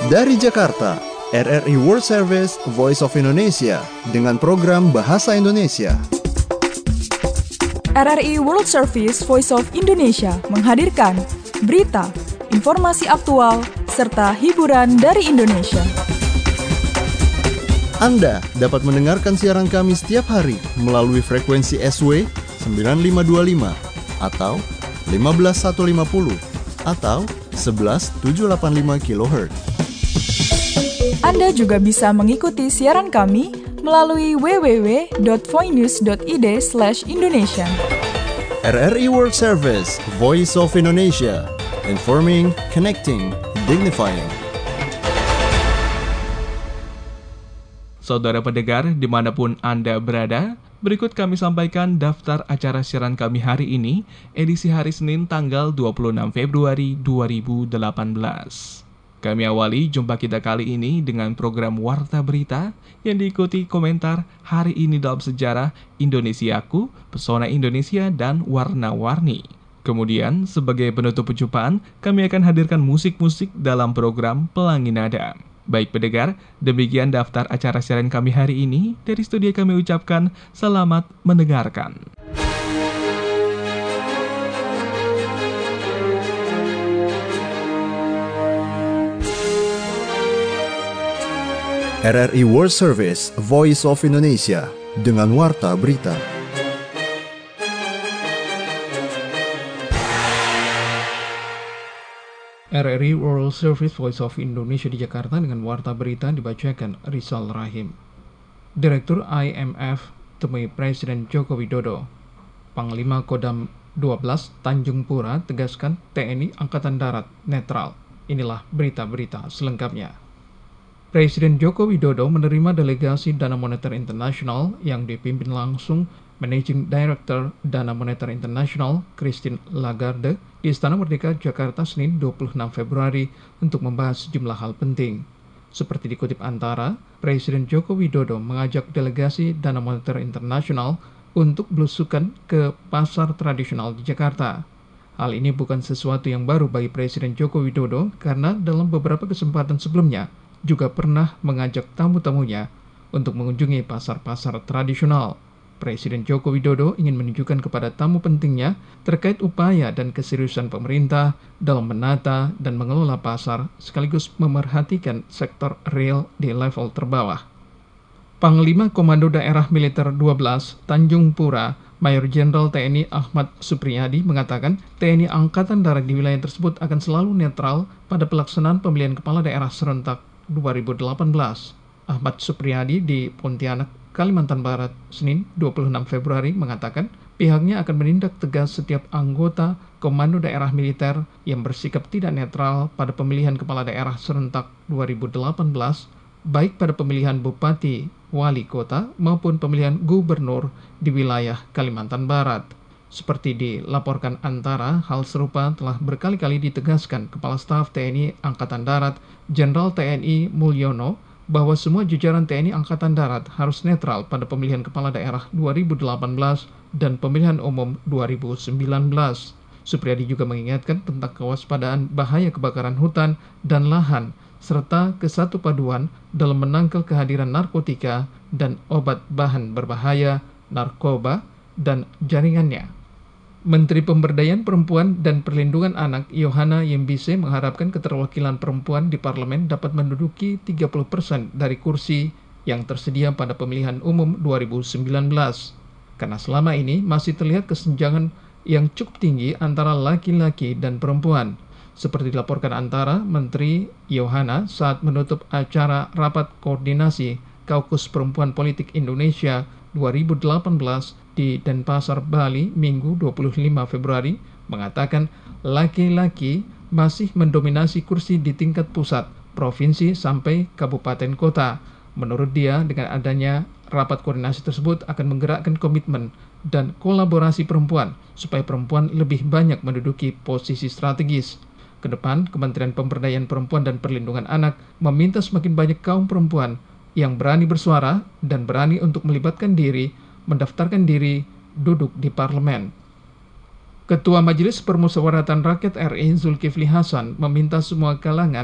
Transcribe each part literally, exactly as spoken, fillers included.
Dari Jakarta, R R I World Service Voice of Indonesia dengan program Bahasa Indonesia. R R I World Service Voice of Indonesia menghadirkan berita, informasi aktual, serta hiburan dari Indonesia. Anda dapat mendengarkan siaran kami setiap hari melalui frekuensi S W sembilan lima dua lima atau lima belas seratus lima puluh atau sebelas tujuh delapan lima kilohertz. Anda juga bisa mengikuti siaran kami melalui w w w dot voinews dot i d slash indonesia. R R I World Service, Voice of Indonesia, informing, connecting, dignifying. Saudara pendengar, dimanapun Anda berada, berikut kami sampaikan daftar acara siaran kami hari ini, edisi hari Senin tanggal dua puluh enam Februari dua ribu delapan belas. Kami awali jumpa kita kali ini dengan program Warta Berita yang diikuti komentar hari ini dalam sejarah Indonesiaku, Pesona Indonesia, dan Warna-Warni. Kemudian, sebagai penutup perjumpaan, kami akan hadirkan musik-musik dalam program Pelangi Nada. Baik pendengar, demikian daftar acara siaran kami hari ini. Dari studio kami ucapkan selamat mendengarkan. R R I World Service, Voice of Indonesia, dengan Warta Berita. R R I World Service Voice of Indonesia di Jakarta dengan Warta Berita dibacakan Rizal Rahim. Direktur I M F temui Presiden Joko Widodo. Panglima Kodam dua belas Tanjung Pura tegaskan T N I Angkatan Darat netral. Inilah berita-berita selengkapnya. Presiden Joko Widodo menerima delegasi Dana Moneter Internasional yang dipimpin langsung Managing Director Dana Moneter Internasional Christine Lagarde di Istana Merdeka Jakarta Senin dua puluh enam Februari untuk membahas sejumlah hal penting. Seperti dikutip Antara, Presiden Joko Widodo mengajak delegasi Dana Moneter Internasional untuk belusukan ke pasar tradisional di Jakarta. Hal ini bukan sesuatu yang baru bagi Presiden Joko Widodo karena dalam beberapa kesempatan sebelumnya juga pernah mengajak tamu-tamunya untuk mengunjungi pasar-pasar tradisional. Presiden Joko Widodo ingin menunjukkan kepada tamu pentingnya terkait upaya dan keseriusan pemerintah dalam menata dan mengelola pasar sekaligus memerhatikan sektor real di level terbawah. Panglima Komando Daerah Militer dua belas Tanjung Pura, Mayor Jenderal T N I Ahmad Supriyadi mengatakan T N I Angkatan Darat di wilayah tersebut akan selalu netral pada pelaksanaan pemilihan kepala daerah serentak dua ribu delapan belas. Ahmad Supriyadi di Pontianak, Kalimantan Barat, Senin dua puluh enam Februari mengatakan pihaknya akan menindak tegas setiap anggota Komando Daerah Militer yang bersikap tidak netral pada pemilihan kepala daerah serentak dua ribu delapan belas, baik pada pemilihan bupati, wali kota, maupun pemilihan gubernur di wilayah Kalimantan Barat. Seperti dilaporkan Antara, hal serupa telah berkali-kali ditegaskan Kepala Staf T N I Angkatan Darat, Jenderal T N I Mulyono, bahwa semua jajaran T N I Angkatan Darat harus netral pada pemilihan kepala daerah dua ribu delapan belas dan pemilihan umum dua ribu sembilan belas. Supriyadi juga mengingatkan tentang kewaspadaan bahaya kebakaran hutan dan lahan, serta kesatupaduan dalam menangkal kehadiran narkotika dan obat bahan berbahaya, narkoba, dan jaringannya. Menteri Pemberdayaan Perempuan dan Perlindungan Anak Yohana Yembise mengharapkan keterwakilan perempuan di parlemen dapat menduduki tiga puluh persen dari kursi yang tersedia pada pemilihan umum dua ribu sembilan belas. Karena selama ini masih terlihat kesenjangan yang cukup tinggi antara laki-laki dan perempuan. Seperti dilaporkan Antara, Menteri Yohana saat menutup acara Rapat Koordinasi Kaukus Perempuan Politik Indonesia dua ribu delapan belas di Denpasar, Bali, Minggu dua puluh lima Februari, mengatakan laki-laki masih mendominasi kursi di tingkat pusat, provinsi, sampai kabupaten kota. Menurut dia, dengan adanya rapat koordinasi tersebut akan menggerakkan komitmen dan kolaborasi perempuan, supaya perempuan lebih banyak menduduki posisi strategis. Kedepan, Kementerian Pemberdayaan Perempuan dan Perlindungan Anak meminta semakin banyak kaum perempuan yang berani bersuara dan berani untuk melibatkan diri mendaftarkan diri duduk di parlemen. Ketua Majelis Permusyawaratan Rakyat R I Zulkifli Hasan meminta semua kalangan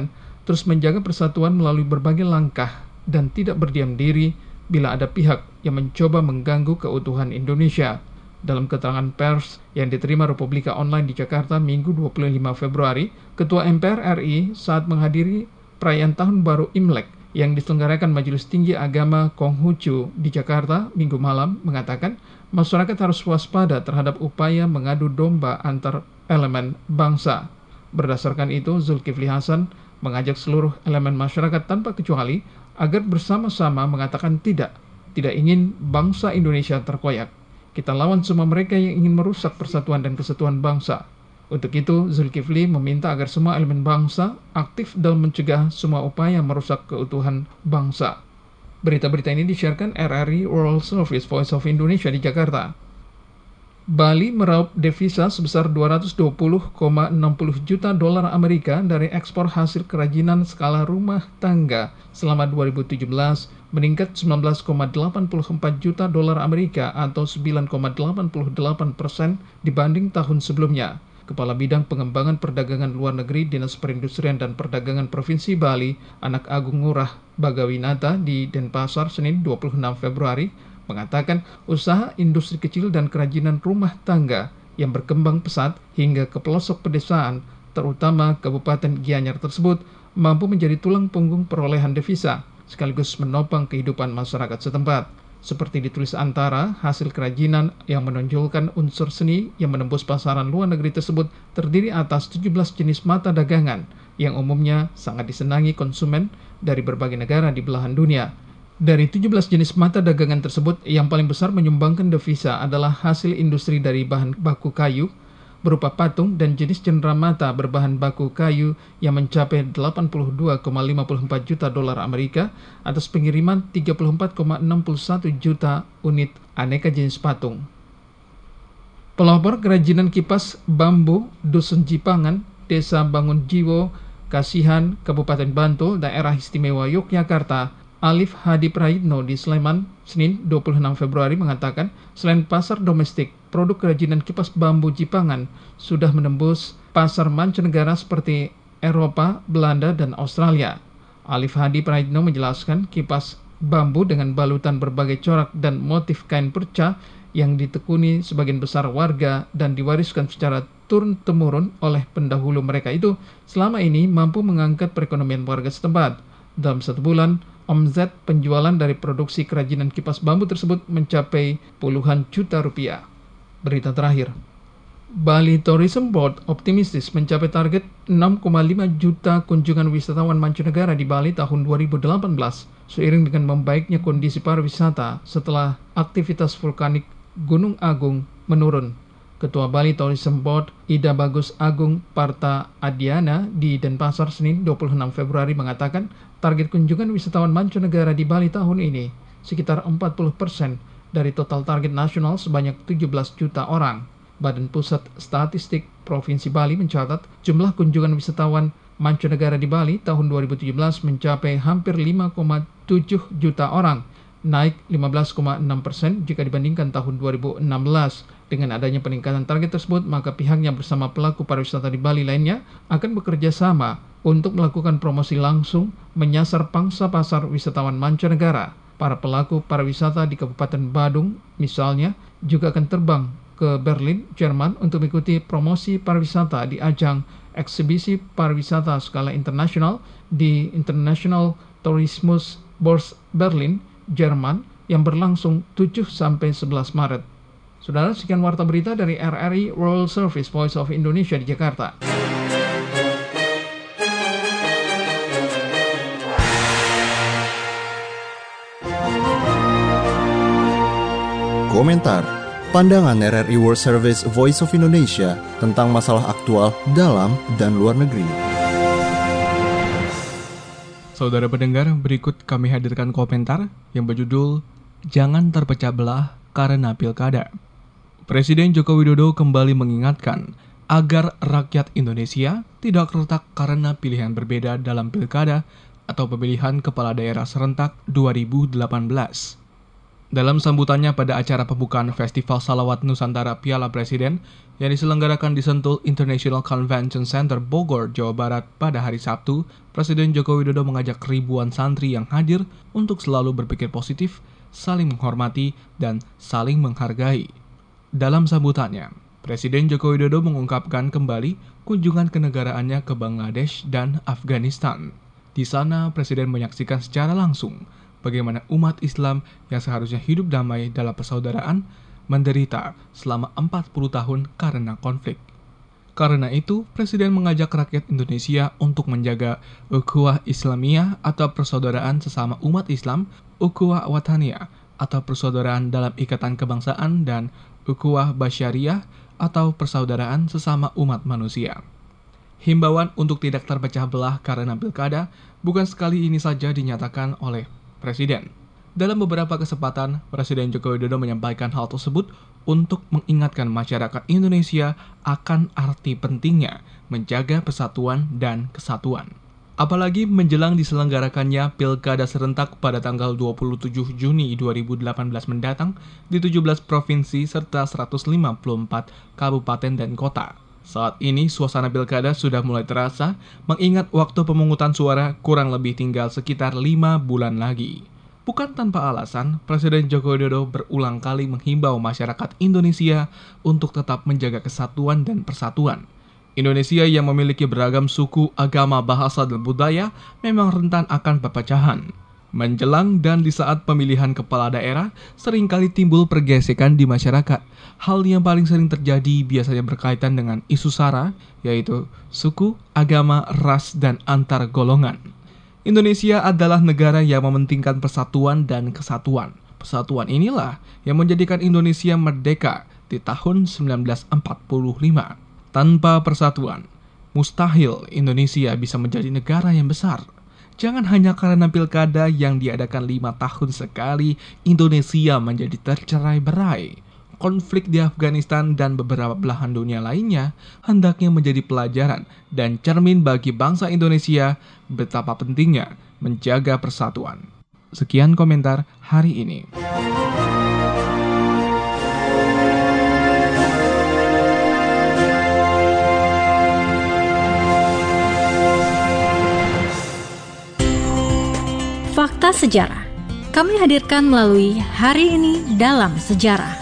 terus menjaga persatuan melalui berbagai langkah dan tidak berdiam diri bila ada pihak yang mencoba mengganggu keutuhan Indonesia. Dalam keterangan pers yang diterima Republika Online di Jakarta Minggu dua puluh lima Februari, Ketua M P R R I saat menghadiri perayaan Tahun Baru Imlek yang diselenggarakan Majelis Tinggi Agama Konghucu di Jakarta Minggu malam mengatakan masyarakat harus waspada terhadap upaya mengadu domba antar elemen bangsa. Berdasarkan itu, Zulkifli Hasan mengajak seluruh elemen masyarakat tanpa kecuali agar bersama-sama mengatakan tidak, tidak ingin bangsa Indonesia terkoyak. Kita lawan semua mereka yang ingin merusak persatuan dan kesatuan bangsa. Untuk itu, Zulkifli meminta agar semua elemen bangsa aktif dalam mencegah semua upaya merusak keutuhan bangsa. Berita-berita ini disiarkan R R I World Service Voice of Indonesia di Jakarta. Bali meraup devisa sebesar dua ratus dua puluh koma enam puluh juta dolar Amerika dari ekspor hasil kerajinan skala rumah tangga selama dua ribu tujuh belas, meningkat sembilan belas koma delapan puluh empat juta dolar Amerika atau sembilan koma delapan puluh delapan persen dibanding tahun sebelumnya. Kepala Bidang Pengembangan Perdagangan Luar Negeri Dinas Perindustrian dan Perdagangan Provinsi Bali, Anak Agung Ngurah Bagawinata di Denpasar, Senin dua puluh enam Februari, mengatakan usaha industri kecil dan kerajinan rumah tangga yang berkembang pesat hingga ke pelosok pedesaan, terutama Kabupaten Gianyar tersebut, mampu menjadi tulang punggung perolehan devisa, sekaligus menopang kehidupan masyarakat setempat. Seperti ditulis Antara, hasil kerajinan yang menonjolkan unsur seni yang menembus pasaran luar negeri tersebut terdiri atas tujuh belas jenis mata dagangan yang umumnya sangat disenangi konsumen dari berbagai negara di belahan dunia. Dari tujuh belas jenis mata dagangan tersebut, yang paling besar menyumbangkan devisa adalah hasil industri dari bahan baku kayu, berupa patung dan jenis cenderamata berbahan baku kayu yang mencapai delapan puluh dua koma lima puluh empat juta dolar Amerika atas pengiriman tiga puluh empat koma enam puluh satu juta unit aneka jenis patung. Pelopor kerajinan kipas bambu Dusun Jipangan, Desa Bangun Jiwo, Kasihan, Kabupaten Bantul, Daerah Istimewa Yogyakarta, Alif Hadi Praitno di Sleman, Senin dua puluh enam Februari mengatakan, selain pasar domestik, produk kerajinan kipas bambu Jipangan sudah menembus pasar mancanegara seperti Eropa, Belanda, dan Australia. Alif Hadi Praitno menjelaskan kipas bambu dengan balutan berbagai corak dan motif kain perca yang ditekuni sebagian besar warga dan diwariskan secara turun-temurun oleh pendahulu mereka itu selama ini mampu mengangkat perekonomian warga setempat. Dalam satu bulan, omzet penjualan dari produksi kerajinan kipas bambu tersebut mencapai puluhan juta rupiah. Berita terakhir, Bali Tourism Board optimistis mencapai target enam koma lima juta kunjungan wisatawan mancanegara di Bali tahun dua ribu delapan belas, seiring dengan membaiknya kondisi pariwisata setelah aktivitas vulkanik Gunung Agung menurun. Ketua Bali Tourism Board, Ida Bagus Agung Parta Adiana di Denpasar, Senin dua puluh enam Februari mengatakan target kunjungan wisatawan mancanegara di Bali tahun ini sekitar empat puluh persen dari total target nasional sebanyak tujuh belas juta orang. Badan Pusat Statistik Provinsi Bali mencatat jumlah kunjungan wisatawan mancanegara di Bali tahun dua ribu tujuh belas mencapai hampir lima koma tujuh juta orang, naik lima belas koma enam persen jika dibandingkan tahun dua ribu enam belas. Dengan adanya peningkatan target tersebut, maka pihaknya bersama pelaku pariwisata di Bali lainnya akan bekerja sama untuk melakukan promosi langsung menyasar pangsa pasar wisatawan mancanegara. Para pelaku pariwisata di Kabupaten Badung misalnya juga akan terbang ke Berlin, Jerman untuk mengikuti promosi pariwisata di ajang eksibisi pariwisata skala internasional di International Tourismus Bourse Berlin, Jerman yang berlangsung tujuh sampai sebelas Maret. Saudara, sekian warta berita dari R R I World Service Voice of Indonesia di Jakarta. Komentar, pandangan R R I World Service Voice of Indonesia tentang masalah aktual dalam dan luar negeri. Saudara pendengar, berikut kami hadirkan komentar yang berjudul Jangan Terpecah Belah Karena Pilkada. Presiden Joko Widodo kembali mengingatkan agar rakyat Indonesia tidak retak karena pilihan berbeda dalam pilkada atau pemilihan kepala daerah serentak dua ribu delapan belas. Dalam sambutannya pada acara pembukaan Festival Salawat Nusantara Piala Presiden yang diselenggarakan di Sentul International Convention Center Bogor, Jawa Barat pada hari Sabtu, Presiden Joko Widodo mengajak ribuan santri yang hadir untuk selalu berpikir positif, saling menghormati, dan saling menghargai. Dalam sambutannya, Presiden Joko Widodo mengungkapkan kembali kunjungan kenegaraannya ke Bangladesh dan Afghanistan. Di sana, Presiden menyaksikan secara langsung bagaimana umat Islam yang seharusnya hidup damai dalam persaudaraan menderita selama empat puluh tahun karena konflik. Karena itu, Presiden mengajak rakyat Indonesia untuk menjaga ukhuwah Islamiyah atau persaudaraan sesama umat Islam, ukhuwah wataniyah atau persaudaraan dalam ikatan kebangsaan, dan ukhuwah basyariah atau persaudaraan sesama umat manusia. Himbauan untuk tidak terpecah belah karena pilkada bukan sekali ini saja dinyatakan oleh Presiden. Dalam beberapa kesempatan, Presiden Joko Widodo menyampaikan hal tersebut untuk mengingatkan masyarakat Indonesia akan arti pentingnya menjaga persatuan dan kesatuan. Apalagi menjelang diselenggarakannya Pilkada serentak pada tanggal dua puluh tujuh Juni dua ribu delapan belas mendatang di tujuh belas provinsi serta seratus lima puluh empat kabupaten dan kota. Saat ini suasana pilkada sudah mulai terasa, mengingat waktu pemungutan suara kurang lebih tinggal sekitar lima bulan lagi. Bukan tanpa alasan, Presiden Joko Widodo berulang kali menghimbau masyarakat Indonesia untuk tetap menjaga kesatuan dan persatuan. Indonesia yang memiliki beragam suku, agama, bahasa, dan budaya memang rentan akan perpecahan. Menjelang dan di saat pemilihan kepala daerah, seringkali timbul pergesekan di masyarakat. Hal yang paling sering terjadi biasanya berkaitan dengan isu SARA, yaitu suku, agama, ras, dan antar golongan. Indonesia adalah negara yang mementingkan persatuan dan kesatuan. Persatuan inilah yang menjadikan Indonesia merdeka di tahun seribu sembilan ratus empat puluh lima. Tanpa persatuan, mustahil Indonesia bisa menjadi negara yang besar. Jangan hanya karena pilkada yang diadakan lima tahun sekali, Indonesia menjadi tercerai-berai. Konflik di Afghanistan dan beberapa belahan dunia lainnya hendaknya menjadi pelajaran dan cermin bagi bangsa Indonesia betapa pentingnya menjaga persatuan. Sekian komentar hari ini. Fakta Sejarah kami hadirkan melalui Hari Ini Dalam Sejarah.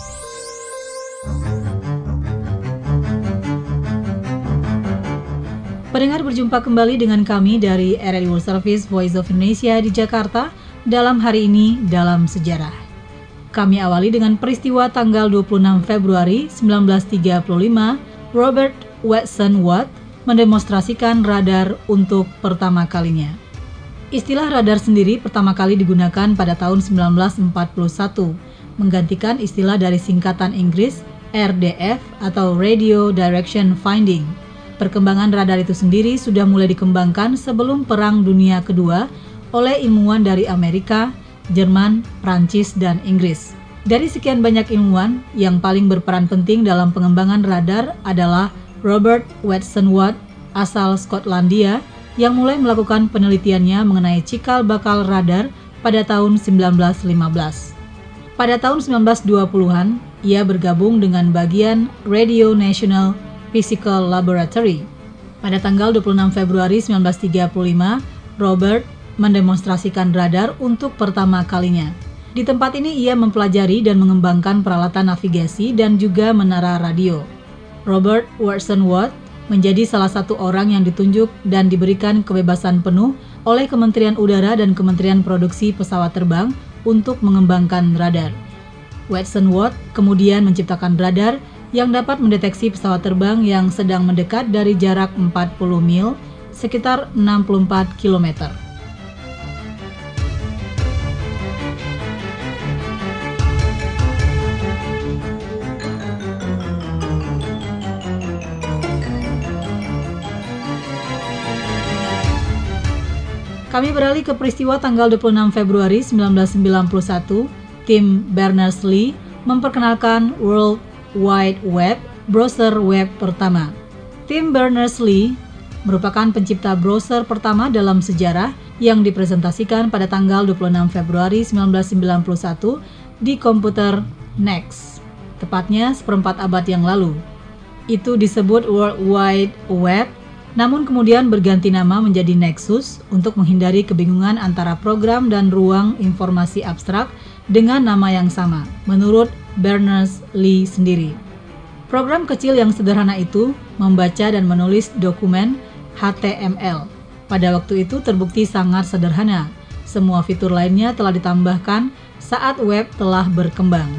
Pendengar, berjumpa kembali dengan kami dari R R I World Service Voice of Indonesia di Jakarta dalam Hari Ini Dalam Sejarah. Kami awali dengan peristiwa tanggal dua puluh enam Februari seribu sembilan ratus tiga puluh lima, Robert Watson Watt mendemonstrasikan radar untuk pertama kalinya. Istilah radar sendiri pertama kali digunakan pada tahun seribu sembilan ratus empat puluh satu, menggantikan istilah dari singkatan Inggris R D F atau Radio Direction Finding. Perkembangan radar itu sendiri sudah mulai dikembangkan sebelum Perang Dunia Kedua oleh ilmuwan dari Amerika, Jerman, Prancis, dan Inggris. Dari sekian banyak ilmuwan, yang paling berperan penting dalam pengembangan radar adalah Robert Watson Watt asal Skotlandia, yang mulai melakukan penelitiannya mengenai cikal bakal radar pada tahun seribu sembilan ratus lima belas. Pada tahun seribu sembilan ratus dua puluhan, ia bergabung dengan bagian Radio National Physical Laboratory. Pada tanggal dua puluh enam Februari seribu sembilan ratus tiga puluh lima, Robert mendemonstrasikan radar untuk pertama kalinya. Di tempat ini ia mempelajari dan mengembangkan peralatan navigasi dan juga menara radio. Robert Watson Watt menjadi salah satu orang yang ditunjuk dan diberikan kebebasan penuh oleh Kementerian Udara dan Kementerian Produksi Pesawat Terbang untuk mengembangkan radar. Watson Watt kemudian menciptakan radar yang dapat mendeteksi pesawat terbang yang sedang mendekat dari jarak empat puluh mil, sekitar enam puluh empat kilometer. Kami beralih ke peristiwa tanggal dua puluh enam Februari seribu sembilan ratus sembilan puluh satu. Tim Berners-Lee memperkenalkan World Wide Web, browser web pertama. Tim Berners-Lee merupakan pencipta browser pertama dalam sejarah yang dipresentasikan pada tanggal dua puluh enam Februari seribu sembilan ratus sembilan puluh satu di komputer NeXT, tepatnya seperempat abad yang lalu. Itu disebut World Wide Web, namun kemudian berganti nama menjadi Nexus untuk menghindari kebingungan antara program dan ruang informasi abstrak dengan nama yang sama, menurut Berners-Lee sendiri. Program kecil yang sederhana itu membaca dan menulis dokumen H T M L. Pada waktu itu terbukti sangat sederhana. Semua fitur lainnya telah ditambahkan saat web telah berkembang.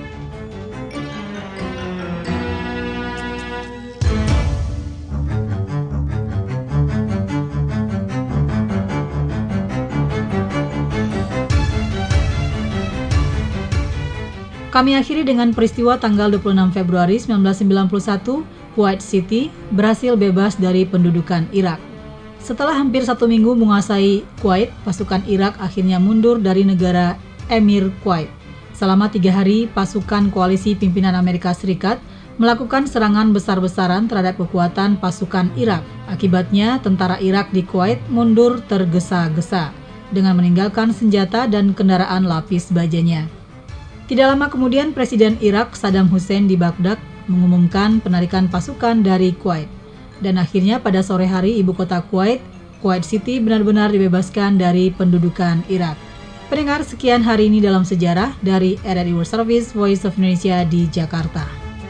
Kami akhiri dengan peristiwa tanggal dua puluh enam Februari seribu sembilan ratus sembilan puluh satu, Kuwait City berhasil bebas dari pendudukan Irak. Setelah hampir satu minggu menguasai Kuwait, pasukan Irak akhirnya mundur dari negara Emir Kuwait. Selama tiga hari, pasukan koalisi pimpinan Amerika Serikat melakukan serangan besar-besaran terhadap kekuatan pasukan Irak. Akibatnya, tentara Irak di Kuwait mundur tergesa-gesa dengan meninggalkan senjata dan kendaraan lapis bajanya. Tidak lama kemudian, Presiden Irak Saddam Hussein di Baghdad mengumumkan penarikan pasukan dari Kuwait. Dan akhirnya pada sore hari ibu kota Kuwait, Kuwait City benar-benar dibebaskan dari pendudukan Irak. Pendengar, sekian hari ini dalam sejarah dari R R I World Service Voice of Indonesia di Jakarta.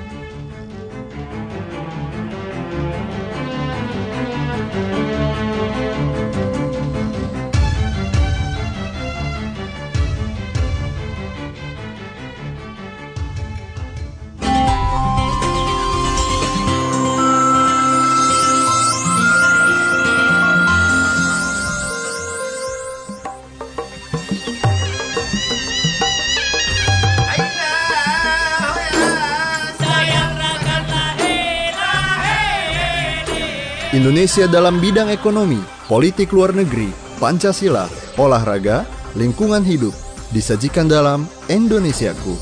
Indonesia dalam bidang ekonomi, politik luar negeri, Pancasila, olahraga, lingkungan hidup, disajikan dalam Indonesiaku.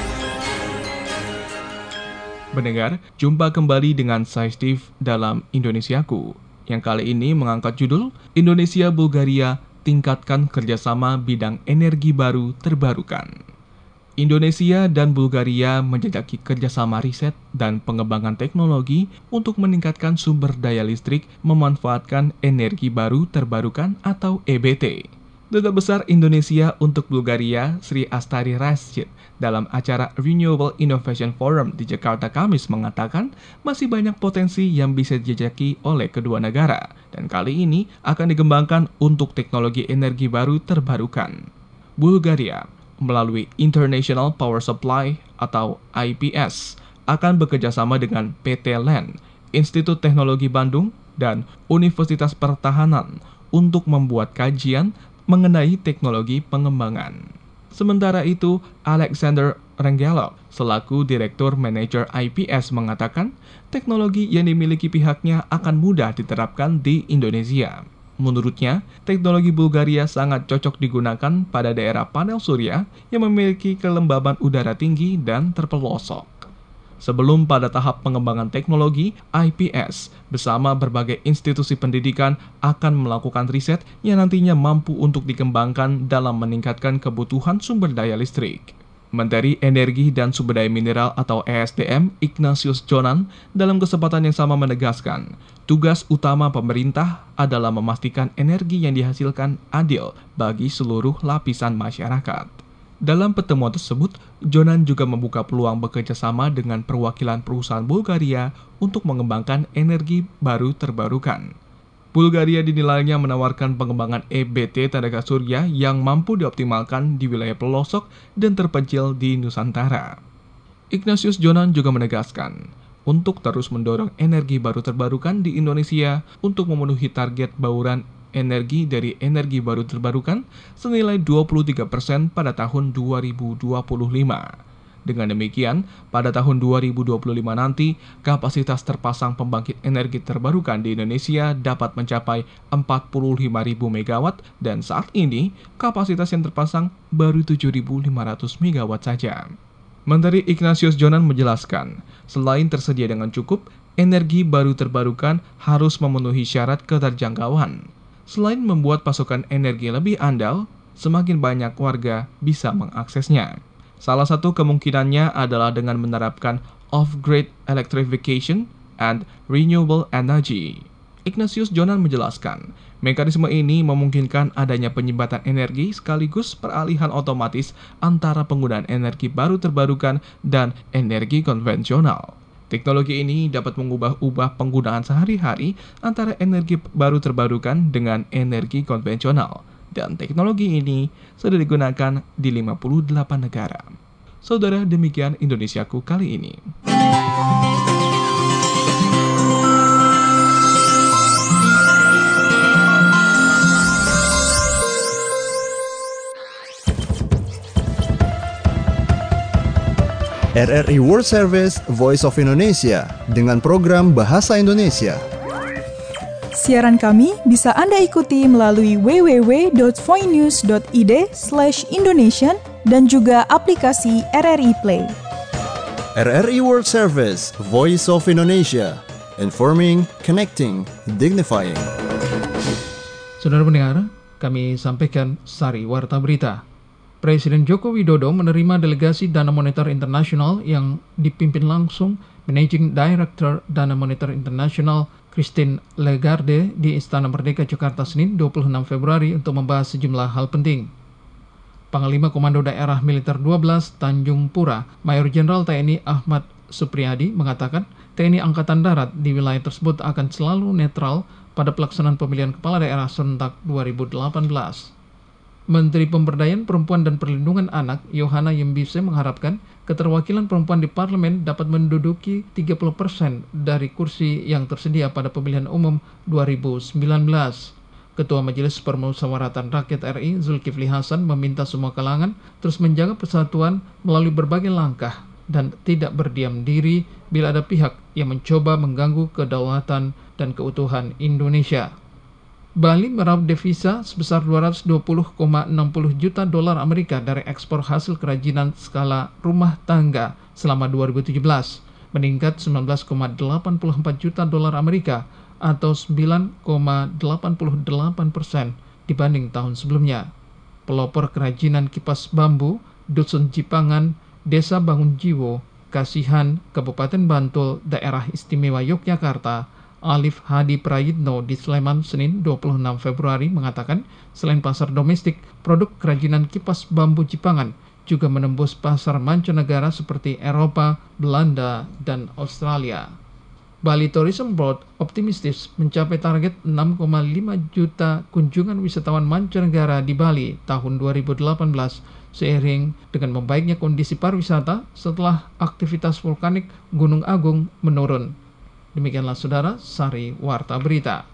Mendengar, jumpa kembali dengan saya Steve dalam Indonesiaku, yang kali ini mengangkat judul Indonesia-Bulgaria tingkatkan kerjasama bidang energi baru terbarukan. Indonesia dan Bulgaria menjajaki kerjasama riset dan pengembangan teknologi untuk meningkatkan sumber daya listrik memanfaatkan energi baru terbarukan atau E B T. Duta Besar Indonesia untuk Bulgaria, Sri Astari Rashid, dalam acara Renewable Innovation Forum di Jakarta Kamis mengatakan masih banyak potensi yang bisa dijajaki oleh kedua negara, dan kali ini akan dikembangkan untuk teknologi energi baru terbarukan. Bulgaria melalui International Power Supply atau I P S akan bekerjasama dengan P T L A N, Institut Teknologi Bandung, dan Universitas Pertahanan untuk membuat kajian mengenai teknologi pengembangan. Sementara itu, Alexander Rengelov, selaku Direktur Manajer I P S mengatakan teknologi yang dimiliki pihaknya akan mudah diterapkan di Indonesia. Menurutnya, teknologi Bulgaria sangat cocok digunakan pada daerah panel surya yang memiliki kelembaban udara tinggi dan terpelosok. Sebelum pada tahap pengembangan teknologi, I P S bersama berbagai institusi pendidikan akan melakukan riset yang nantinya mampu untuk dikembangkan dalam meningkatkan kebutuhan sumber daya listrik. Menteri Energi dan Sumber Daya Mineral atau E S D M, Ignatius Jonan, dalam kesempatan yang sama menegaskan, tugas utama pemerintah adalah memastikan energi yang dihasilkan adil bagi seluruh lapisan masyarakat. Dalam pertemuan tersebut, Jonan juga membuka peluang bekerjasama dengan perwakilan perusahaan Bulgaria untuk mengembangkan energi baru terbarukan. Bulgaria dinilainya menawarkan pengembangan E B T tenaga surya yang mampu dioptimalkan di wilayah pelosok dan terpencil di Nusantara. Ignatius Jonan juga menegaskan, untuk terus mendorong energi baru terbarukan di Indonesia untuk memenuhi target bauran energi dari energi baru terbarukan senilai dua puluh tiga persen pada tahun dua ribu dua puluh lima. Dengan demikian, pada tahun dua ribu dua puluh lima nanti, kapasitas terpasang pembangkit energi terbarukan di Indonesia dapat mencapai empat puluh lima ribu megawatt dan saat ini kapasitas yang terpasang baru tujuh ribu lima ratus megawatt saja. Menteri Ignatius Jonan menjelaskan, selain tersedia dengan cukup, energi baru terbarukan harus memenuhi syarat keterjangkauan. Selain membuat pasokan energi lebih andal, semakin banyak warga bisa mengaksesnya. Salah satu kemungkinannya adalah dengan menerapkan off-grid electrification and renewable energy. Ignatius Jonan menjelaskan, mekanisme ini memungkinkan adanya penyumbatan energi sekaligus peralihan otomatis antara penggunaan energi baru terbarukan dan energi konvensional. Teknologi ini dapat mengubah-ubah penggunaan sehari-hari antara energi baru terbarukan dengan energi konvensional. Dan teknologi ini sudah digunakan di lima puluh delapan negara. Saudara, demikian Indonesiaku kali ini. R R I World Service Voice of Indonesia dengan program Bahasa Indonesia. Siaran kami bisa Anda ikuti melalui w w w dot voinews dot i d slash indonesian dan juga aplikasi R R I Play. R R I World Service Voice of Indonesia, informing, connecting, dignifying. Saudara pendengar, kami sampaikan sari warta berita. Presiden Joko Widodo menerima delegasi Dana Moneter Internasional yang dipimpin langsung Managing Director Dana Moneter Internasional Christine Lagarde di Istana Merdeka Jakarta Senin dua puluh enam Februari untuk membahas sejumlah hal penting. Panglima Komando Daerah Militer dua belas Tanjung Pura, Mayor Jenderal T N I Ahmad Supriyadi mengatakan T N I Angkatan Darat di wilayah tersebut akan selalu netral pada pelaksanaan pemilihan kepala daerah serentak dua ribu delapan belas. Menteri Pemberdayaan Perempuan dan Perlindungan Anak, Yohana Yembise mengharapkan keterwakilan perempuan di parlemen dapat menduduki tiga puluh persen dari kursi yang tersedia pada pemilihan umum dua ribu sembilan belas. Ketua Majelis Permusyawaratan Rakyat R I, Zulkifli Hasan, meminta semua kalangan terus menjaga persatuan melalui berbagai langkah dan tidak berdiam diri bila ada pihak yang mencoba mengganggu kedaulatan dan keutuhan Indonesia. Bali meraup devisa sebesar dua ratus dua puluh koma enam puluh juta dolar Amerika dari ekspor hasil kerajinan skala rumah tangga selama dua ribu tujuh belas, meningkat sembilan belas koma delapan puluh empat juta dolar Amerika atau sembilan koma delapan puluh delapan persen dibanding tahun sebelumnya. Pelopor kerajinan kipas bambu, Dusun Cipangan, Desa Bangunjiwo, Kasihan, Kabupaten Bantul, Daerah Istimewa Yogyakarta, Alif Hadi Prayitno di Sleman Senin dua puluh enam Februari mengatakan selain pasar domestik, produk kerajinan kipas bambu Cipangan juga menembus pasar mancanegara seperti Eropa, Belanda, dan Australia. Bali Tourism Board optimistis mencapai target enam koma lima juta kunjungan wisatawan mancanegara di Bali tahun dua ribu delapan belas seiring dengan membaiknya kondisi pariwisata setelah aktivitas vulkanik Gunung Agung menurun. Demikianlah saudara, sari warta berita.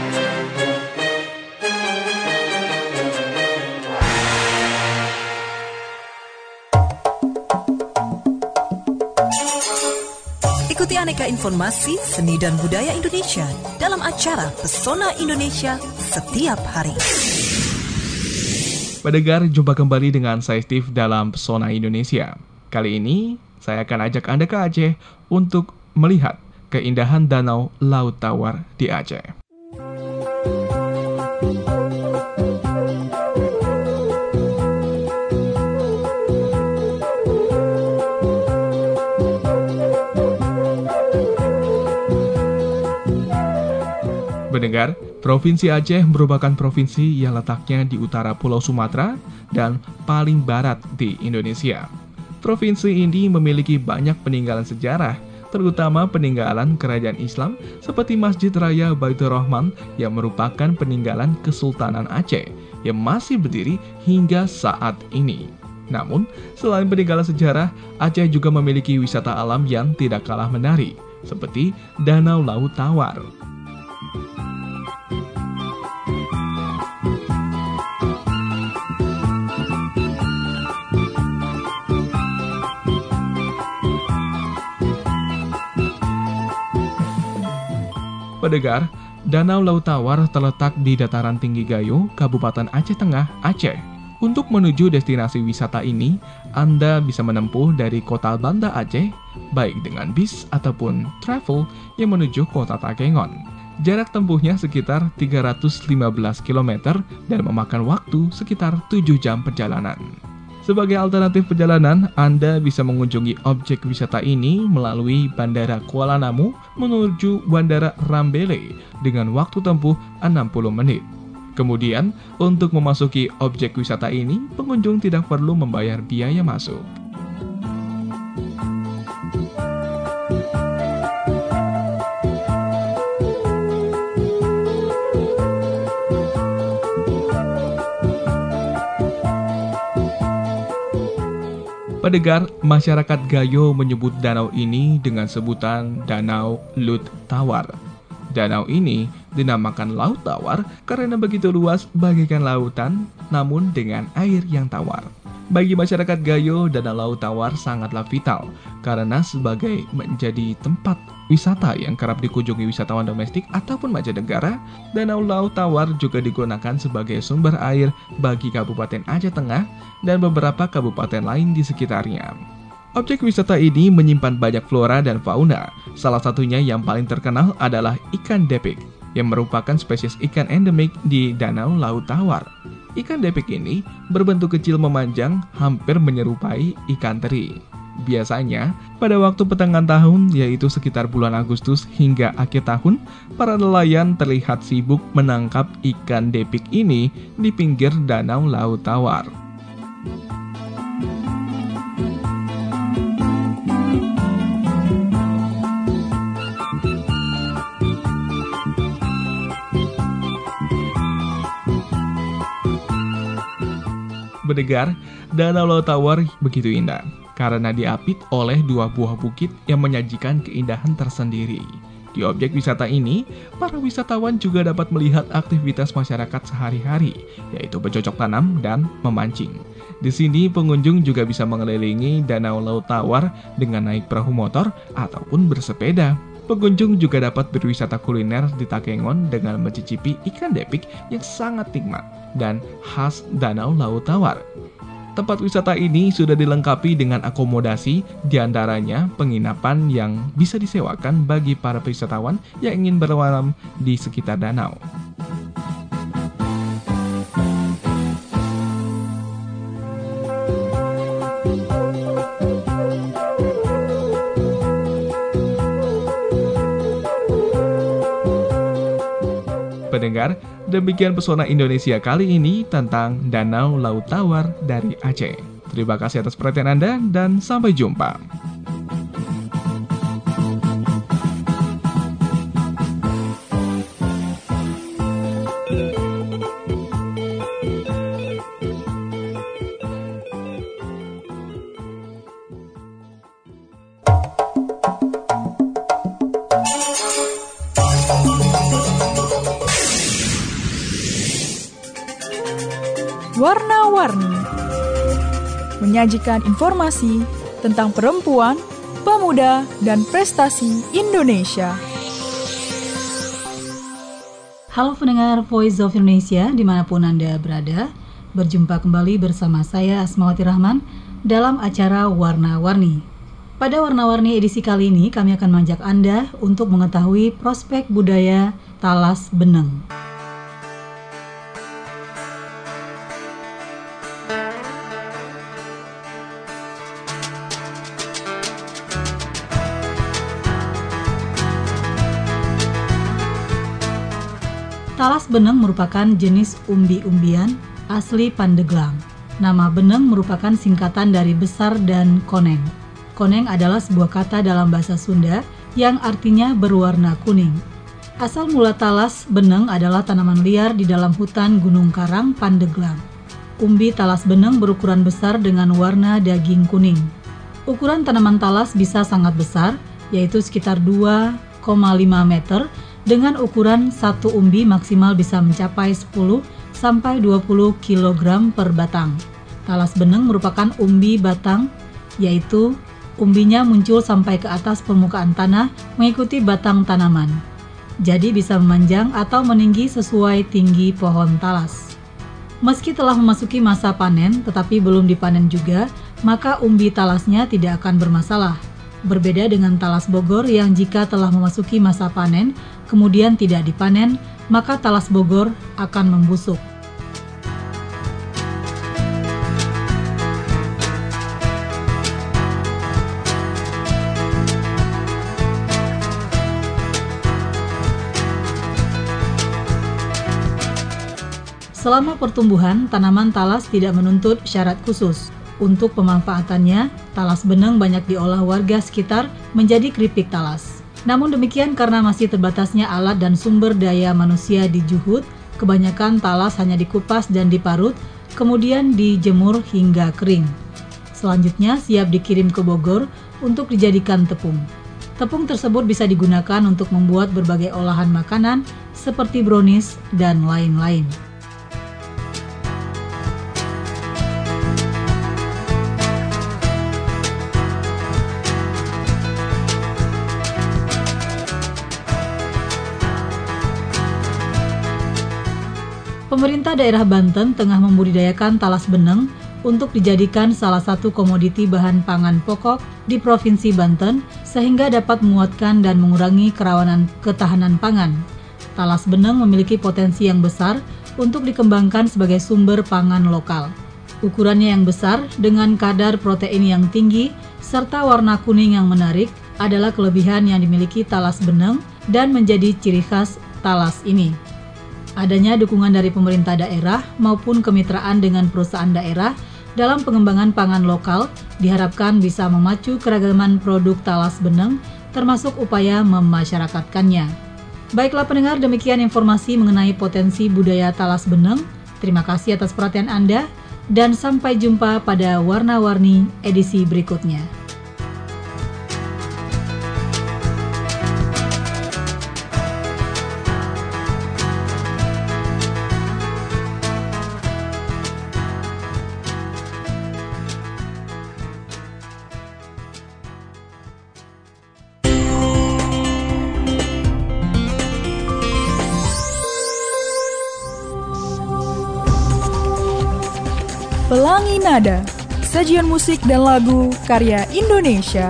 Ikuti aneka informasi seni dan budaya Indonesia dalam acara Pesona Indonesia setiap hari. Pendengar, jumpa kembali dengan saya Steve dalam Pesona Indonesia. Kali ini saya akan ajak Anda ke Aceh untuk melihat keindahan Danau Laut Tawar di Aceh. Pendengar, Provinsi Aceh merupakan provinsi yang letaknya di utara Pulau Sumatera dan paling barat di Indonesia. Provinsi ini memiliki banyak peninggalan sejarah, terutama peninggalan kerajaan Islam seperti Masjid Raya Baitur Rahman yang merupakan peninggalan Kesultanan Aceh yang masih berdiri hingga saat ini. Namun, selain peninggalan sejarah, Aceh juga memiliki wisata alam yang tidak kalah menarik, seperti Danau Laut Tawar. Pendengar, Danau Laut Tawar terletak di dataran tinggi Gayo, Kabupaten Aceh Tengah, Aceh. Untuk menuju destinasi wisata ini, Anda bisa menempuh dari kota Banda Aceh, baik dengan bis ataupun travel yang menuju kota Takengon. Jarak tempuhnya sekitar tiga ratus lima belas kilometer dan memakan waktu sekitar tujuh jam perjalanan. Sebagai alternatif perjalanan, Anda bisa mengunjungi objek wisata ini melalui Bandara Kuala Namu menuju Bandara Rambele dengan waktu tempuh enam puluh menit. Kemudian, untuk memasuki objek wisata ini, pengunjung tidak perlu membayar biaya masuk. Pendengar, masyarakat Gayo menyebut danau ini dengan sebutan Danau Laut Tawar. Danau ini dinamakan Laut Tawar karena begitu luas bagaikan lautan, namun dengan air yang tawar. Bagi masyarakat Gayo, Danau Laut Tawar sangatlah vital karena sebagai menjadi tempat wisata yang kerap dikunjungi wisatawan domestik ataupun mancanegara, Danau Laut Tawar juga digunakan sebagai sumber air bagi Kabupaten Aceh Tengah dan beberapa kabupaten lain di sekitarnya. Objek wisata ini menyimpan banyak flora dan fauna. Salah satunya yang paling terkenal adalah ikan depik, yang merupakan spesies ikan endemik di Danau Laut Tawar. Ikan depik ini berbentuk kecil memanjang, hampir menyerupai ikan teri. Biasanya, pada waktu pertengahan tahun, yaitu sekitar bulan Agustus hingga akhir tahun, para nelayan terlihat sibuk menangkap ikan depik ini di pinggir Danau Laut Tawar. Pendengar, Danau Laut Tawar begitu indah karena diapit oleh dua buah bukit yang menyajikan keindahan tersendiri. Di objek wisata ini, para wisatawan juga dapat melihat aktivitas masyarakat sehari-hari, yaitu bercocok tanam dan memancing. Di sini, pengunjung juga bisa mengelilingi Danau Laut Tawar dengan naik perahu motor ataupun bersepeda. Pengunjung juga dapat berwisata kuliner di Takengon dengan mencicipi ikan depik yang sangat nikmat dan khas Danau Laut Tawar. Tempat wisata ini sudah dilengkapi dengan akomodasi, diantaranya penginapan yang bisa disewakan bagi para wisatawan yang ingin bermalam di sekitar danau. Pendengar, demikian pesona Indonesia kali ini tentang Danau Laut Tawar dari Aceh. Terima kasih atas perhatian Anda dan sampai jumpa. Warna-warni menyajikan informasi tentang perempuan, pemuda, dan prestasi Indonesia. Halo pendengar Voice of Indonesia dimanapun Anda berada, berjumpa kembali bersama saya Asmawati Rahman dalam acara Warna-Warni. Pada Warna-Warni edisi kali ini kami akan mengajak Anda untuk mengetahui prospek budaya Talas Beneng. Talas Beneng merupakan jenis umbi-umbian asli Pandeglang. Nama Beneng merupakan singkatan dari besar dan koneng. Koneng adalah sebuah kata dalam bahasa Sunda yang artinya berwarna kuning. Asal mula talas beneng adalah tanaman liar di dalam hutan Gunung Karang, Pandeglang. Umbi talas beneng berukuran besar dengan warna daging kuning. Ukuran tanaman talas bisa sangat besar, yaitu sekitar dua koma lima meter, dengan ukuran satu umbi maksimal bisa mencapai sepuluh sampai dua puluh kilogram per batang. Talas beneng merupakan umbi batang, yaitu umbinya muncul sampai ke atas permukaan tanah mengikuti batang tanaman. Jadi bisa memanjang atau meninggi sesuai tinggi pohon talas. Meski telah memasuki masa panen tetapi belum dipanen juga, maka umbi talasnya tidak akan bermasalah. Berbeda dengan talas Bogor yang jika telah memasuki masa panen, kemudian tidak dipanen, maka talas Bogor akan membusuk. Selama pertumbuhan, tanaman talas tidak menuntut syarat khusus. Untuk pemanfaatannya, talas beneng banyak diolah warga sekitar menjadi keripik talas. Namun demikian, karena masih terbatasnya alat dan sumber daya manusia di Juhud, kebanyakan talas hanya dikupas dan diparut, kemudian dijemur hingga kering. Selanjutnya siap dikirim ke Bogor untuk dijadikan tepung. Tepung tersebut bisa digunakan untuk membuat berbagai olahan makanan seperti brownies dan lain-lain. Pemerintah daerah Banten tengah membudidayakan talas beneng untuk dijadikan salah satu komoditi bahan pangan pokok di Provinsi Banten sehingga dapat menguatkan dan mengurangi kerawanan ketahanan pangan. Talas beneng memiliki potensi yang besar untuk dikembangkan sebagai sumber pangan lokal. Ukurannya yang besar dengan kadar protein yang tinggi serta warna kuning yang menarik adalah kelebihan yang dimiliki talas beneng dan menjadi ciri khas talas ini. Adanya dukungan dari pemerintah daerah maupun kemitraan dengan perusahaan daerah dalam pengembangan pangan lokal diharapkan bisa memacu keragaman produk talas beneng termasuk upaya memasyarakatkannya. Baiklah pendengar, demikian informasi mengenai potensi budaya talas beneng. Terima kasih atas perhatian Anda dan sampai jumpa pada Warna-Warni edisi berikutnya. Pelangi Nada, sajian musik dan lagu karya Indonesia.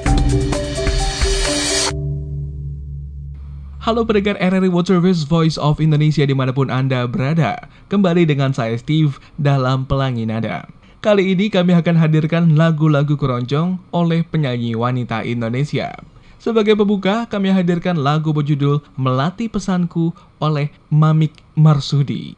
Halo pendengar R R I World Service Voice of Indonesia dimanapun Anda berada. Kembali dengan saya Steve dalam Pelangi Nada. Kali ini kami akan hadirkan lagu-lagu keroncong oleh penyanyi wanita Indonesia. Sebagai pembuka, kami hadirkan lagu berjudul Melati Pesanku oleh Mamik Marsudi.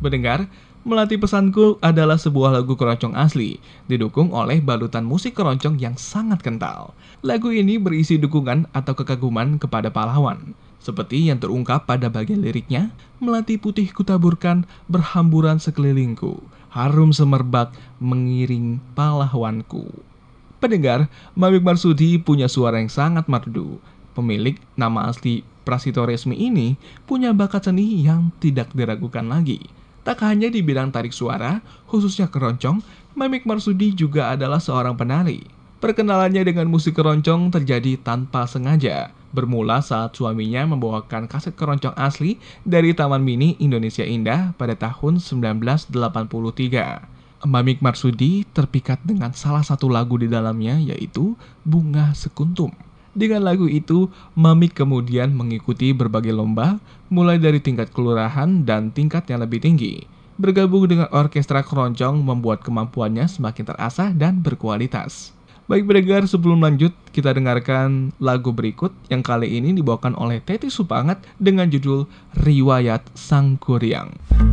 Mendengar, Melati Pesanku adalah sebuah lagu keroncong asli, didukung oleh balutan musik keroncong yang sangat kental. Lagu ini berisi dukungan atau kekaguman kepada pahlawan. Seperti yang terungkap pada bagian liriknya, melati putih kutaburkan berhamburan sekelilingku, harum semerbak mengiring pahlawanku. Pendengar, Mamik Marsudi punya suara yang sangat merdu. Pemilik nama asli Prasito Resmi ini punya bakat seni yang tidak diragukan lagi. Tak hanya di bidang tarik suara, khususnya keroncong, Mamik Marsudi juga adalah seorang penari. Perkenalannya dengan musik keroncong terjadi tanpa sengaja, bermula saat suaminya membawakan kaset keroncong asli dari Taman Mini Indonesia Indah pada tahun sembilan belas delapan puluh tiga. Mamik Marsudi terpikat dengan salah satu lagu di dalamnya, yaitu Bunga Sekuntum. Dengan lagu itu, Mamik kemudian mengikuti berbagai lomba, mulai dari tingkat kelurahan dan tingkat yang lebih tinggi. Bergabung dengan orkestra keroncong membuat kemampuannya semakin terasah dan berkualitas. Baik pendengar, sebelum lanjut, kita dengarkan lagu berikut yang kali ini dibawakan oleh Teti Supangat dengan judul Riwayat Sang Kuryang.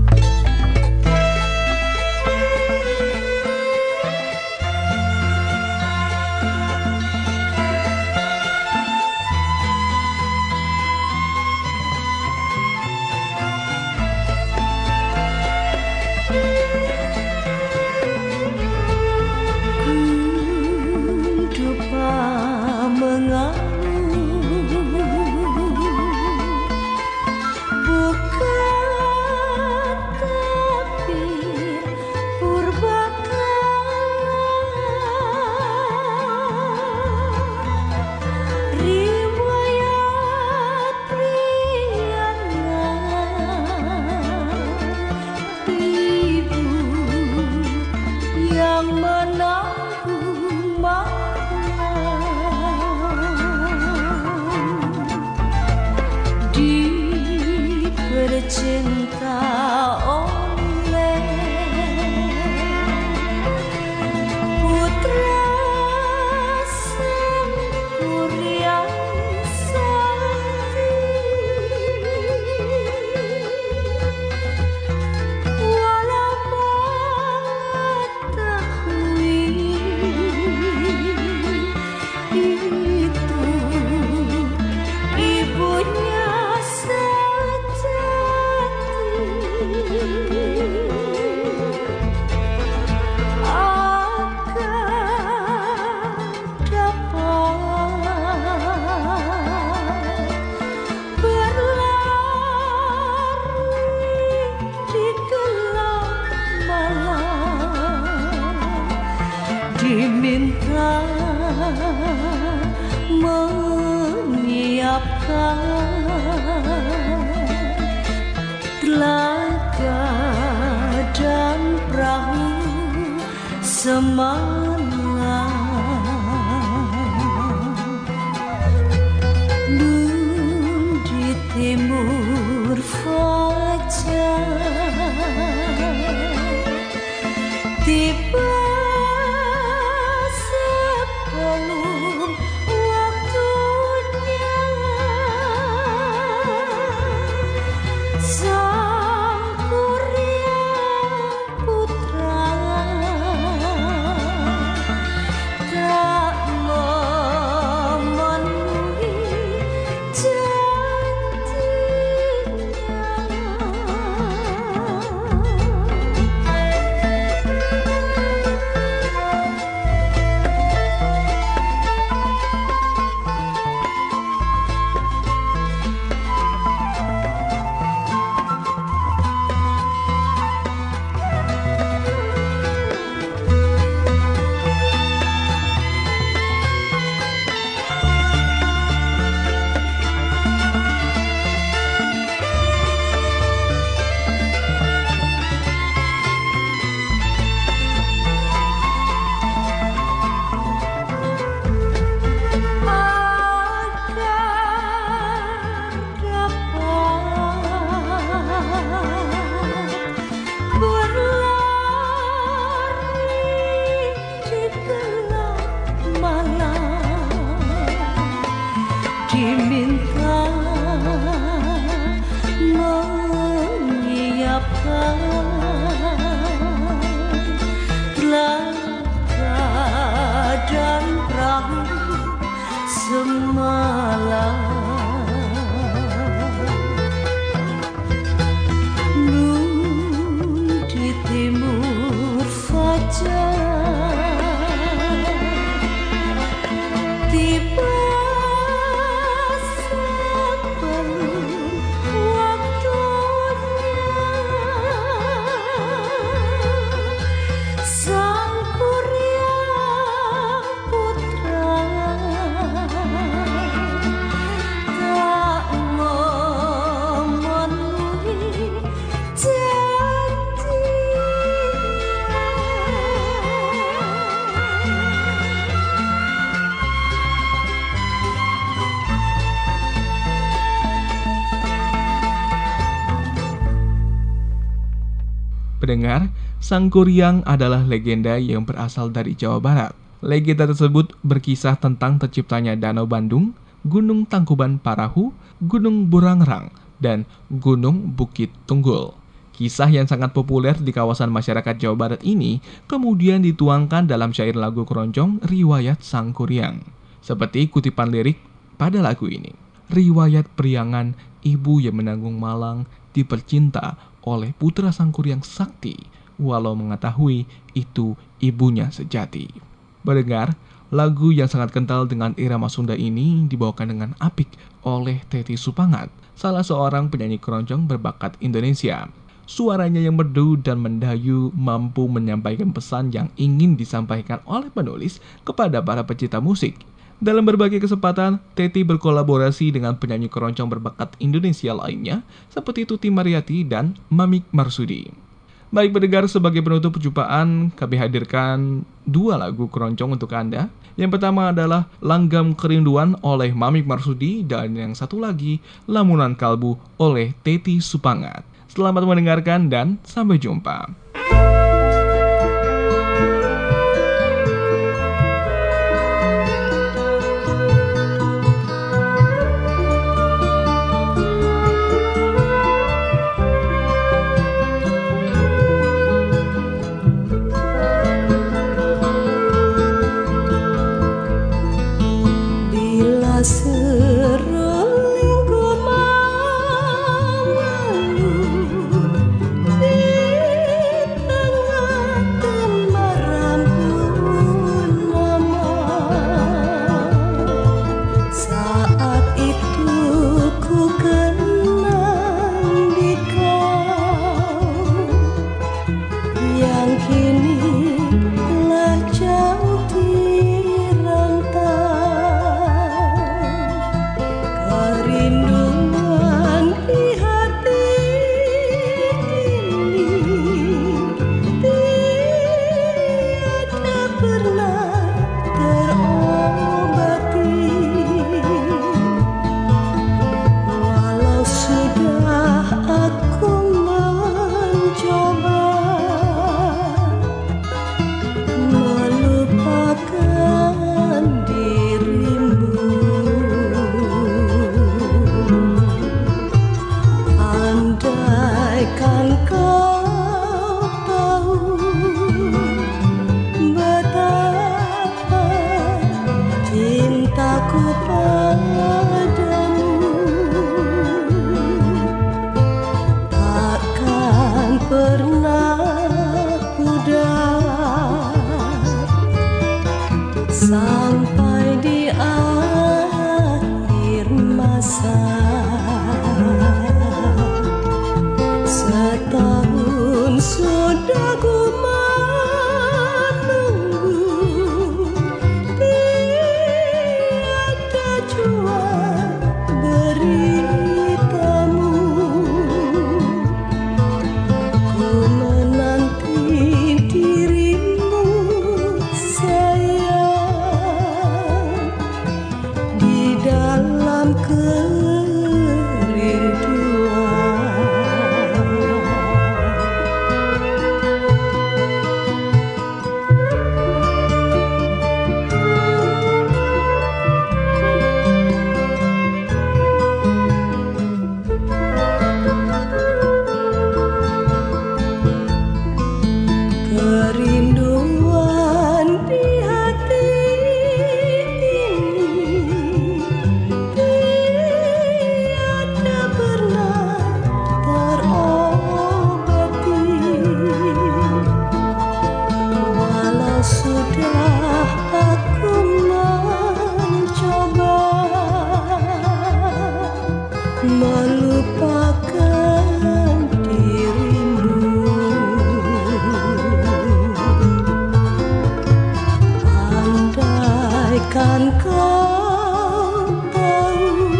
Diminta menyiapkan telaga dan perahu semalam. Nun di timur fajar tiba sebelum waktunya. Sang Kuryang putra pendengar, Sangkuriang adalah legenda yang berasal dari Jawa Barat. Legenda tersebut berkisah tentang terciptanya Danau Bandung, Gunung Tangkuban Parahu, Gunung Burangrang, dan Gunung Bukit Tunggul. Kisah yang sangat populer di kawasan masyarakat Jawa Barat ini kemudian dituangkan dalam syair lagu keroncong Riwayat Sangkuriang. Seperti kutipan lirik pada lagu ini. Riwayat Priangan, ibu yang menanggung malang, dipercinta oleh putra Sangkuriang sakti, walau mengetahui itu ibunya sejati. Mendengar, lagu yang sangat kental dengan irama Sunda ini dibawakan dengan apik oleh Teti Supangat, salah seorang penyanyi keroncong berbakat Indonesia. Suaranya yang merdu dan mendayu mampu menyampaikan pesan yang ingin disampaikan oleh penulis kepada para pecinta musik. Dalam berbagai kesempatan, Teti berkolaborasi dengan penyanyi keroncong berbakat Indonesia lainnya, seperti Tuti Mariyati dan Mamik Marsudi. Baik pendengar, sebagai penutup perjumpaan, kami hadirkan dua lagu keroncong untuk Anda. Yang pertama adalah Langgam Kerinduan oleh Mamik Marsudi, dan yang satu lagi Lamunan Kalbu oleh Teti Supangat. Selamat mendengarkan dan sampai jumpa. Seruling Gumangalu di tengah temaram purnama. Saat itu ku kenang di kau yang kini telah jauh di rantau. Kerinduan di hati ini tiada pernah terobati. Walau sudah aku mencoba melupakan dirimu. Andaikan kau tahu betapa cintaku padamu, takkan pernah pudar sampai di akhir masa. Setahun sudah ku menunggu, tiada jua beritamu. Ku menanti dirimu sayang di dalam kerinduan. Kerinduan di hati ini tiada pernah terobati. Walau sudah aku mencoba melupakan dirimu. Andaikan kau tahu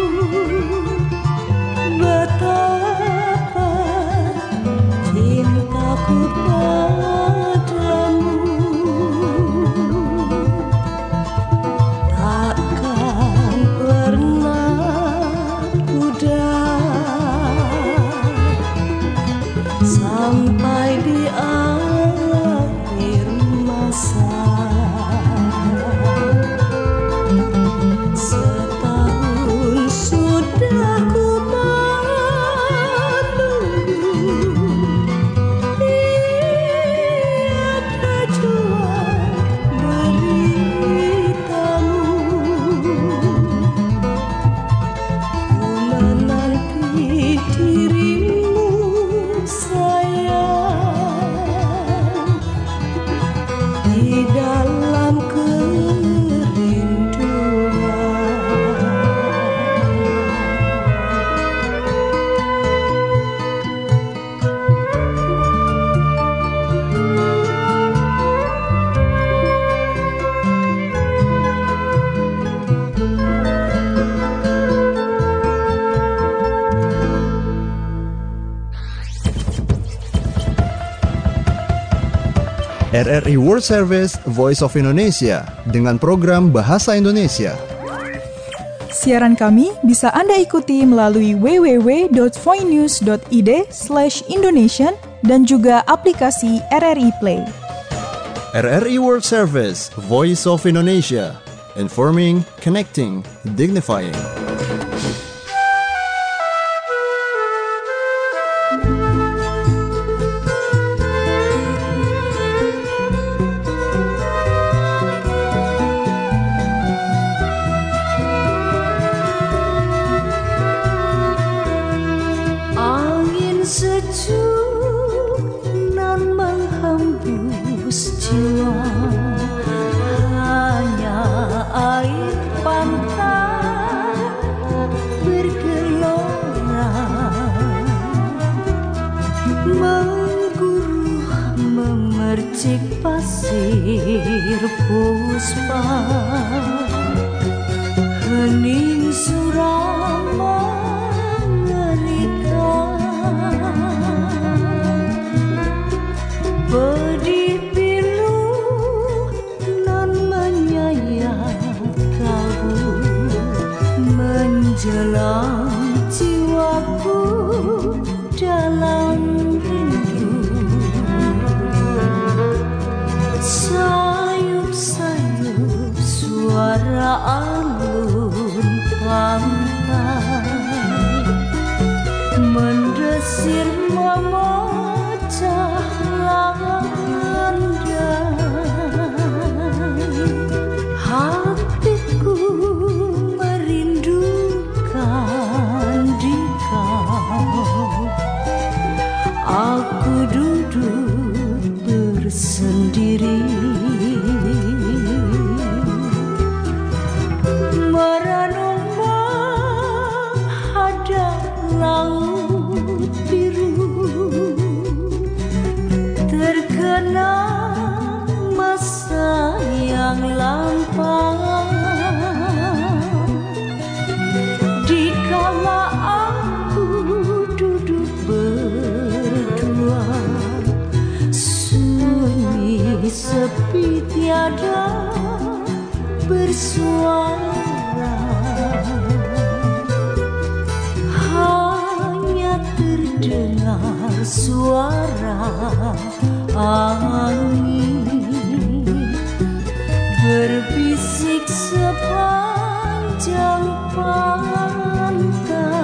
betapa cintaku padamu, takkan pernah pudar sampai di R R I World Service Voice of Indonesia dengan program Bahasa Indonesia. Siaran kami bisa Anda ikuti melalui w w w dot voinews dot i d slash indonesian dan juga aplikasi R R I Play. R R I World Service Voice of Indonesia. Informing, connecting, dignifying. Angin sejuk nan menghembus jiwa, hanya air pantai bergelora, mengguruh memercik pasir puspa, hening suram mengerikan, pedih pilu nan menyayat kalbu, menjelang jiwaku dalam rindu. Sayup-sayup suara alun pantai mendesir memecah landai. Hatiku merindukan di kau. Aku duduk bersendiri, merenung menghadap laut biru, terkenang masa yang lampau. Dikala aku duduk berdua, sunyi sepi tiada bersuara, hanya terdengar suara angin berbisik sepanjang pantai.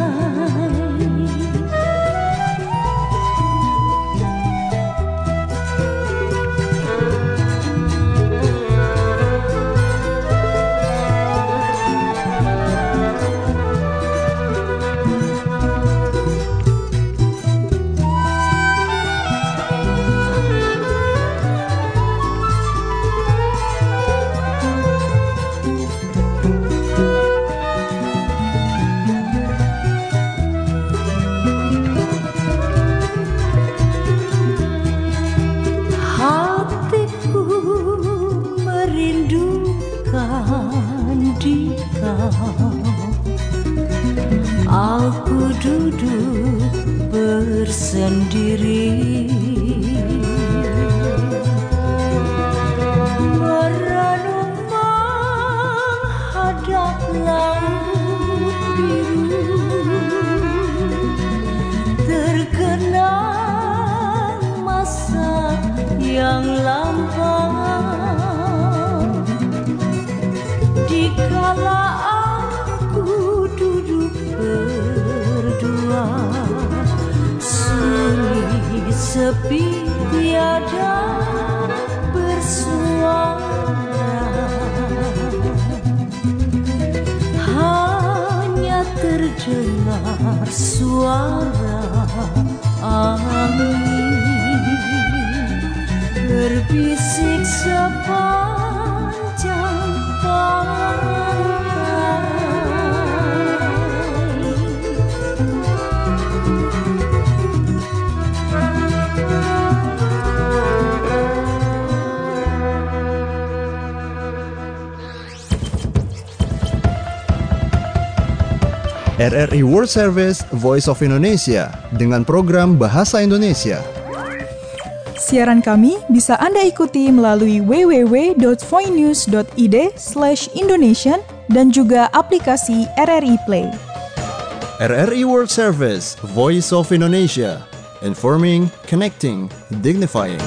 Hatiku merindukan di kau. Aku duduk bersendiri, merenung menghadap laut biru, terkenang masa yang lampau. Dikala aku duduk berdua, sunyi sepi tiada bersuara, hanya terdengar suara angin berbisik sepanjang pantai. R R I World Service Voice of Indonesia dengan program Bahasa Indonesia. Siaran kami bisa Anda ikuti melalui w w w dot voinews dot i d slash indonesian dan juga aplikasi R R I Play. R R I World Service, Voice of Indonesia. Informing, connecting, dignifying.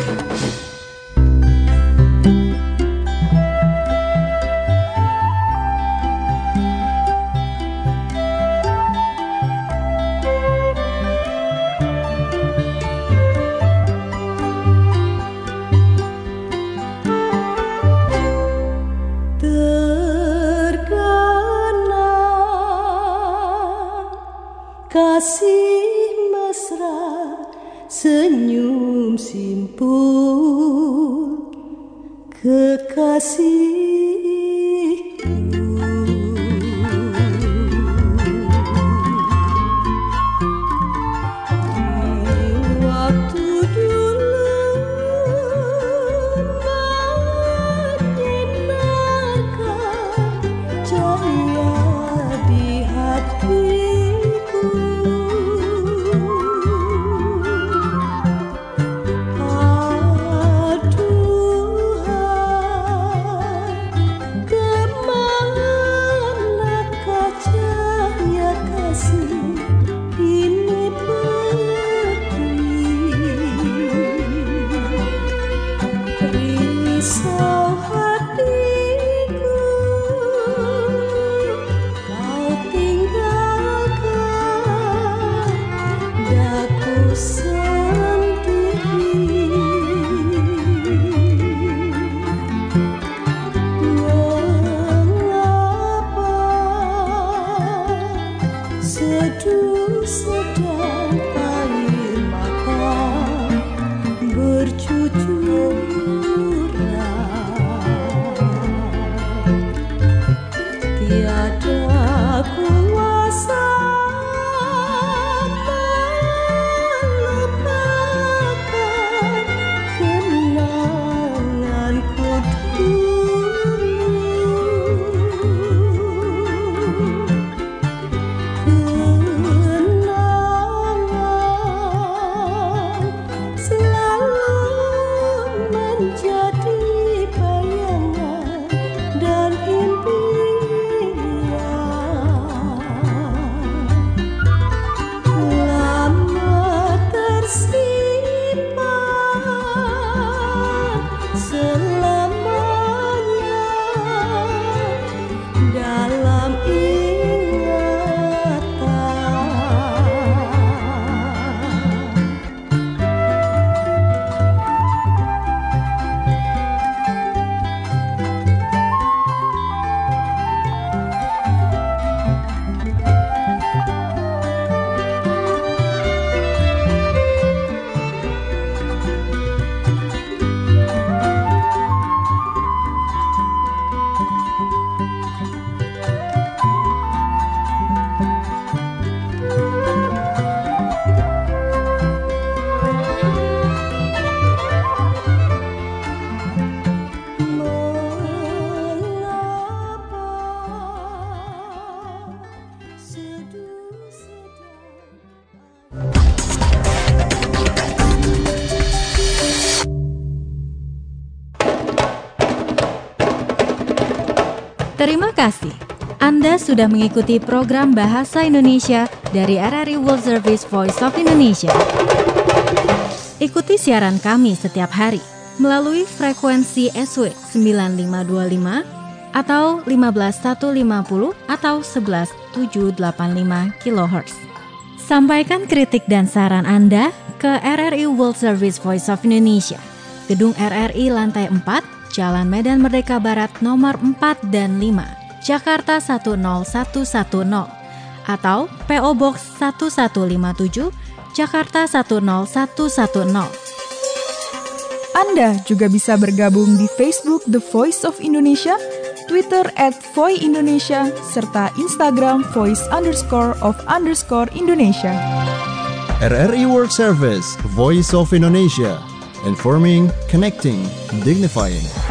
Kasih mesra, senyum simpul, kekasihku. Di waktu dulu menyinarkan cahaya di hati. Seduh sedang air mata bercucuran, tiada kuasa melupakan kenanganku dulu. Terima kasih. Anda sudah mengikuti program Bahasa Indonesia dari R R I World Service Voice of Indonesia. Ikuti siaran kami setiap hari melalui frekuensi S W sembilan lima dua lima atau lima belas ribu seratus lima puluh atau sebelas ribu tujuh ratus delapan puluh lima kilohertz. Sampaikan kritik dan saran Anda ke R R I World Service Voice of Indonesia, Gedung R R I lantai empat, Jalan Medan Merdeka Barat nomor empat dan lima, Jakarta satu nol satu satu nol, atau P O Box satu satu lima tujuh, Jakarta satu nol satu satu nol. Anda juga bisa bergabung di Facebook The Voice of Indonesia, Twitter at Voi Indonesia, serta Instagram voice underscore of underscore Indonesia. R R I World Service, Voice of Indonesia. Informing, connecting, dignifying.